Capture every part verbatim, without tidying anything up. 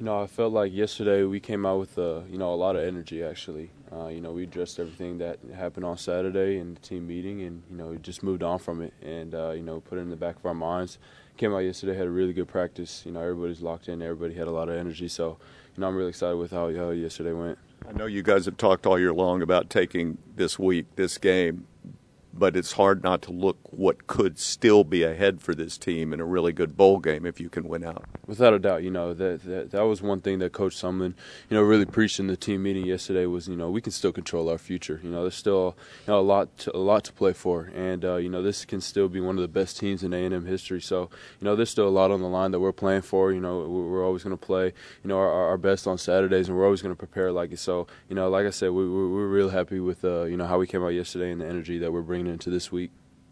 You know, I felt like yesterday we came out with uh, you know a lot of energy. Actually, uh, you know, we addressed everything that happened on Saturday in the team meeting, and you know, we just moved on from it, and uh, you know, put it in the back of our minds. Came out yesterday, had a really good practice. You know, everybody's locked in, everybody had a lot of energy. So, you know, I'm really excited with how, how yesterday went. I know you guys have talked all year long about taking this week, this game, but it's hard not to look what could still be ahead for this team in a really good bowl game if you can win out. Without a doubt, you know, that, that that was one thing that Coach Sumlin, you know, really preached in the team meeting yesterday was, you know, we can still control our future. You know, there's still, you know, a lot to, a lot to play for, and uh, you know, this can still be one of the best teams in A and M history. So, you know, there's still a lot on the line that we're playing for. You know, we're always going to play, you know, our, our best on Saturdays, and we're always going to prepare like it. So, you know, like I said, we, we're, we're real happy with, uh, you know, how we came out yesterday and the energy that we're bringing into this week.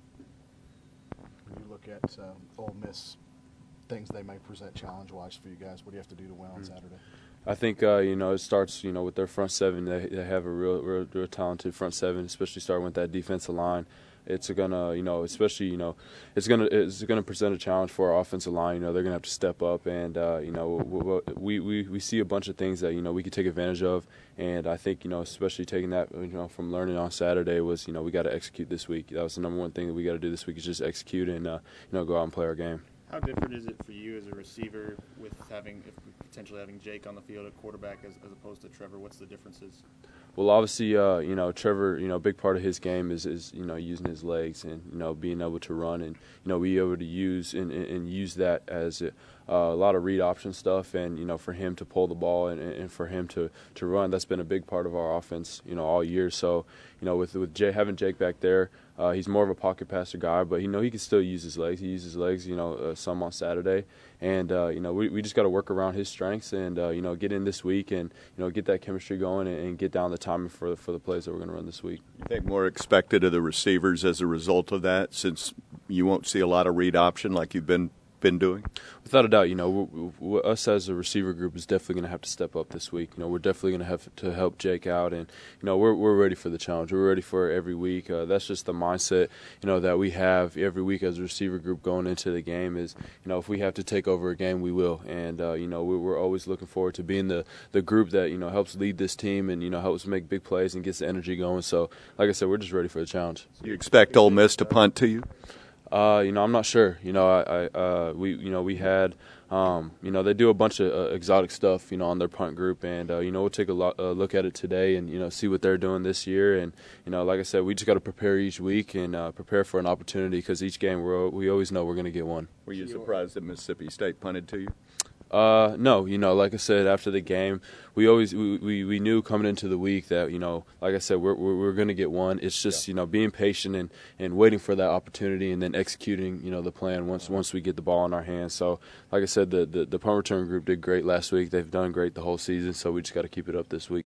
When you look at um, Ole Miss, things they may present challenge-wise for you guys, what do you have to do to win on Saturday? I think uh, you know it starts you know with their front seven. They, they have a real, real, real talented front seven, especially starting with that defensive line. It's gonna you know especially you know it's gonna it's gonna present a challenge for our offensive line. You know they're gonna have to step up, and uh, you know we, we we see a bunch of things that you know we could take advantage of. And I think you know especially taking that you know from learning on Saturday was you know we got to execute this week. That was the number one thing that we got to do this week is just execute and uh, you know go out and play our game. How different is it for you as a receiver with having, if potentially having Jake on the field at quarterback as, as opposed to Trevor? What's the differences? Well, obviously, uh, you know, Trevor, you know, a big part of his game is, is, you know, using his legs and, you know, being able to run and, you know, be able to use and, and use that as a, uh, a lot of read option stuff. And, you know, for him to pull the ball and, and for him to, to run, that's been a big part of our offense, you know, all year. So, you know, with, with Jay, having Jake back there, uh, he's more of a pocket passer guy, but, you know, he can still use his legs. He uses his legs, you know, uh, some on Saturday. And, uh, you know, we, we just got to work around his strengths and, uh, you know, get in this week and, you know, get that chemistry going and, and get down the timing for, for the plays that we're going to run this week. You think more expected of the receivers as a result of that, since you won't see a lot of read option like you've been been doing? Without a doubt, you know, we, we, us as a receiver group is definitely going to have to step up this week. You know, we're definitely going to have to help Jake out, and you know, we're we're ready for the challenge. We're ready for it every week. Uh, that's just the mindset, you know, that we have every week as a receiver group going into the game. Is you know, if we have to take over a game, we will, and uh, you know, we, we're always looking forward to being the the group that you know helps lead this team and you know helps make big plays and gets the energy going. So, like I said, we're just ready for the challenge. Do you expect Ole Miss to punt to you? Uh, you know, I'm not sure. You know, I, I uh, we, you know, we had, um, you know, they do a bunch of uh, exotic stuff, you know, on their punt group, and uh, you know, we'll take a lo- uh, look at it today, and you know, see what they're doing this year, and you know, like I said, we just got to prepare each week and uh, prepare for an opportunity because each game we're, we always know we're going to get one. Were you surprised that Mississippi State punted to you? Uh, no, you know, like I said, after the game, we always we, we, we knew coming into the week that you know, like I said, we're we're, we're going to get one. It's just yeah. you know being patient and, and waiting for that opportunity and then executing you know the plan once once we get the ball in our hands. So, like I said, the the, the punt return group did great last week. They've done great the whole season. So we just got to keep it up this week.